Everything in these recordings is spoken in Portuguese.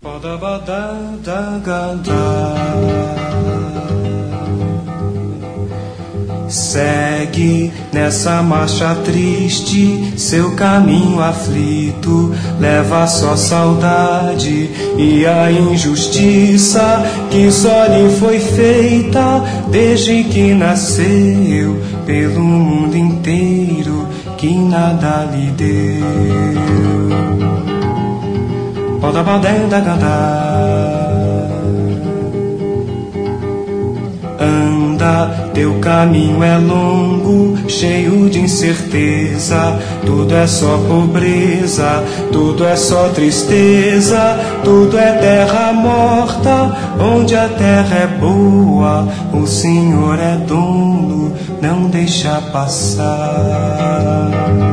Segue nessa marcha triste, seu caminho aflito, leva só saudade e a injustiça que só lhe foi feita desde que nasceu, pelo mundo inteiro que nada lhe deu. Anda, teu caminho é longo, cheio de incerteza. Tudo é só pobreza, tudo é só tristeza. Tudo é terra morta, onde a terra é boa. O Senhor é dono, não deixa passar.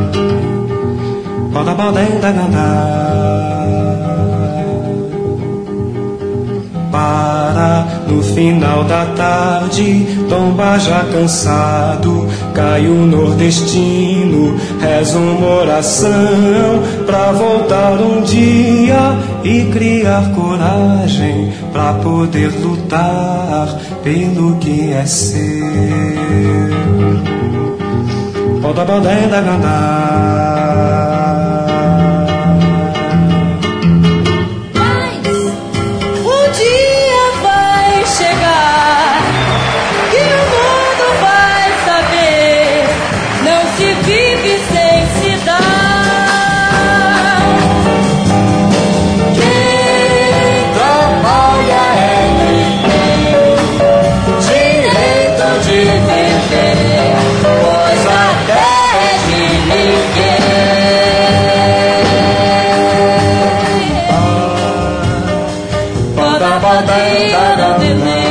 Para, no final da tarde, tomba já cansado, cai o nordestino, reza uma oração pra voltar um dia e criar coragem pra poder lutar pelo que é seu. Da da da da da.